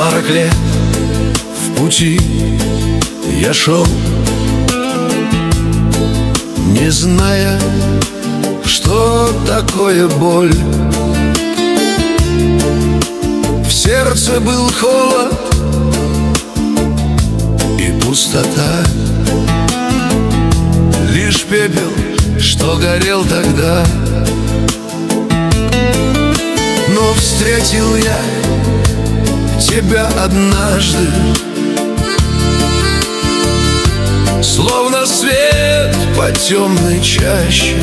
40 лет в пути я шел, не зная, что такое боль. В сердце был холод и пустота, лишь пепел, что горел тогда. Но встретил я тебя однажды, словно свет по темной чаще.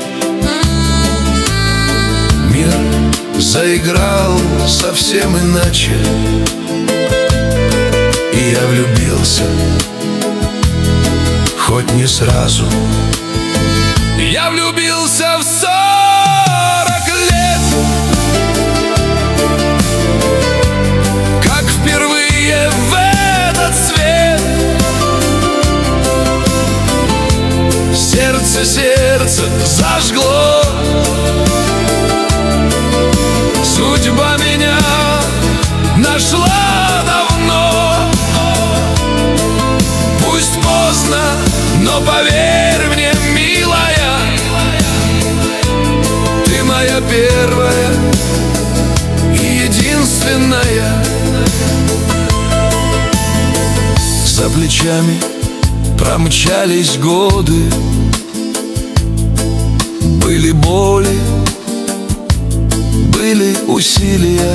Мир заиграл совсем иначе, и я влюбился, хоть не сразу. Я влюбился в 40 лет, как впервые в этот свет. Сердце зажгло, судьба меня нашла давно. Пусть поздно, но поверь мне, милая, ты моя первая и единственная. За плечами промчались годы, были боли, были усилия,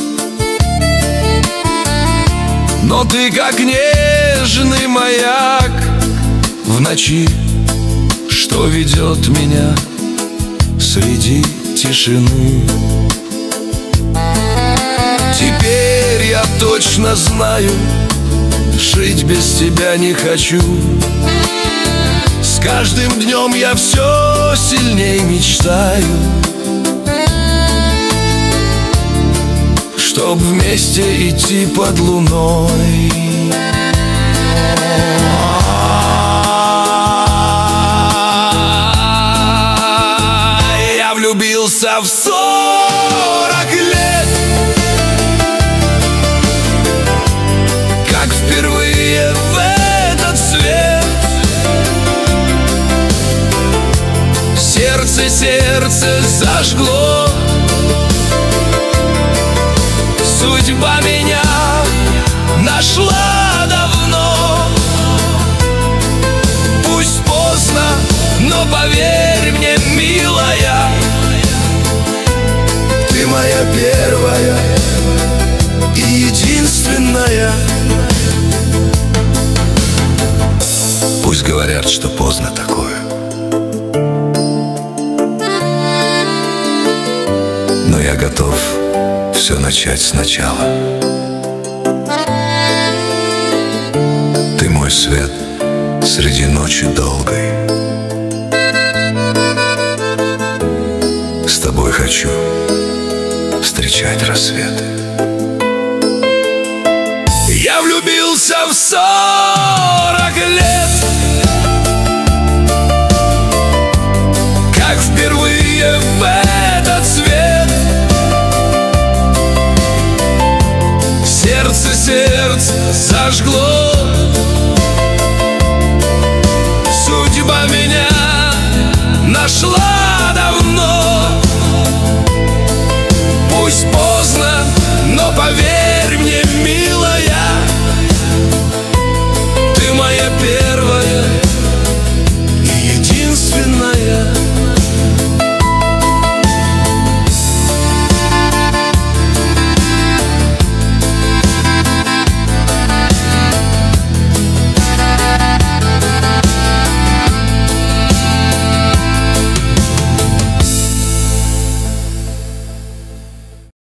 но ты как нежный маяк в ночи, что ведет меня среди тишины. Теперь я точно знаю, жить без тебя не хочу. С каждым днем я все сильней мечтаю, чтоб вместе идти под луной. Я влюбился в 40 лет, как впервые в этот свет. Сердце зажгло, судьба меня нашла давно. Пусть поздно, но поверь мне, милая, ты моя первая и единственная. Пусть говорят, что поздно такое, но я готов все начать сначала. Ты мой свет среди ночи долгой. С тобой хочу встречать рассветы. Я влюбился в 40 лет, как впервые в этот свет. Сердце зажгло,